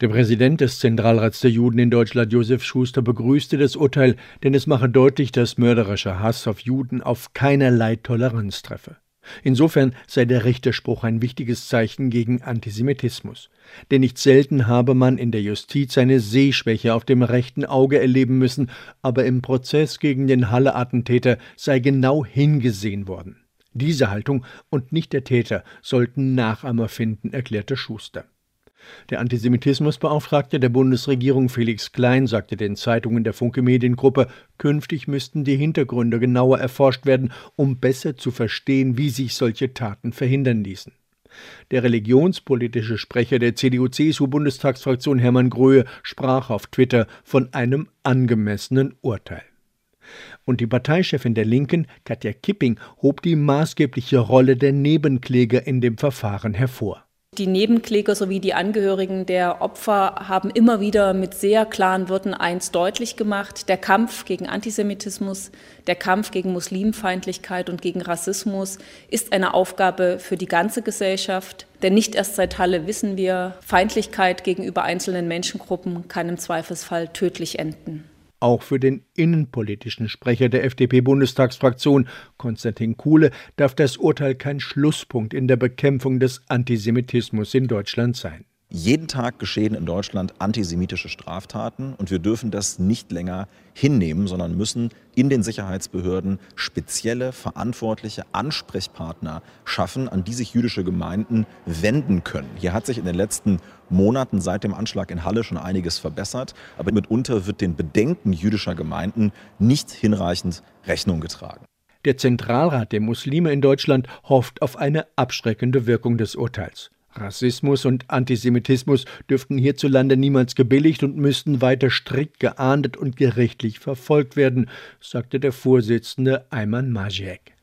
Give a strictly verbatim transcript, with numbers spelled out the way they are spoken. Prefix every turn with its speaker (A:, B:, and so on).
A: Der Präsident des Zentralrats der Juden in Deutschland, Josef Schuster, begrüßte das Urteil, denn es mache deutlich, dass mörderischer Hass auf Juden auf keinerlei Toleranz treffe. Insofern sei der Richterspruch ein wichtiges Zeichen gegen Antisemitismus. Denn nicht selten habe man in der Justiz eine Sehschwäche auf dem rechten Auge erleben müssen, aber im Prozess gegen den Halle-Attentäter sei genau hingesehen worden. Diese Haltung und nicht der Täter sollten Nachahmer finden, erklärte Schuster. Der Antisemitismusbeauftragte der Bundesregierung Felix Klein sagte den Zeitungen der Funke Mediengruppe, künftig müssten die Hintergründe genauer erforscht werden, um besser zu verstehen, wie sich solche Taten verhindern ließen. Der religionspolitische Sprecher der C D U C S U-Bundestagsfraktion Hermann Gröhe sprach auf Twitter von einem angemessenen Urteil. Und die Parteichefin der Linken, Katja Kipping, hob die maßgebliche Rolle der Nebenkläger in dem Verfahren hervor.
B: Die Nebenkläger sowie die Angehörigen der Opfer haben immer wieder mit sehr klaren Worten eins deutlich gemacht: Der Kampf gegen Antisemitismus, der Kampf gegen Muslimfeindlichkeit und gegen Rassismus ist eine Aufgabe für die ganze Gesellschaft. Denn nicht erst seit Halle wissen wir, Feindlichkeit gegenüber einzelnen Menschengruppen kann im Zweifelsfall tödlich enden.
A: Auch für den innenpolitischen Sprecher der F D P-Bundestagsfraktion, Konstantin Kuhle, darf das Urteil kein Schlusspunkt in der Bekämpfung des Antisemitismus in Deutschland sein.
C: Jeden Tag geschehen in Deutschland antisemitische Straftaten und wir dürfen das nicht länger hinnehmen, sondern müssen in den Sicherheitsbehörden spezielle, verantwortliche Ansprechpartner schaffen, an die sich jüdische Gemeinden wenden können. Hier hat sich in den letzten Monaten seit dem Anschlag in Halle schon einiges verbessert, aber mitunter wird den Bedenken jüdischer Gemeinden nicht hinreichend Rechnung getragen.
A: Der Zentralrat der Muslime in Deutschland hofft auf eine abschreckende Wirkung des Urteils. Rassismus und Antisemitismus dürften hierzulande niemals gebilligt und müssten weiter strikt geahndet und gerichtlich verfolgt werden, sagte der Vorsitzende Ayman Majek.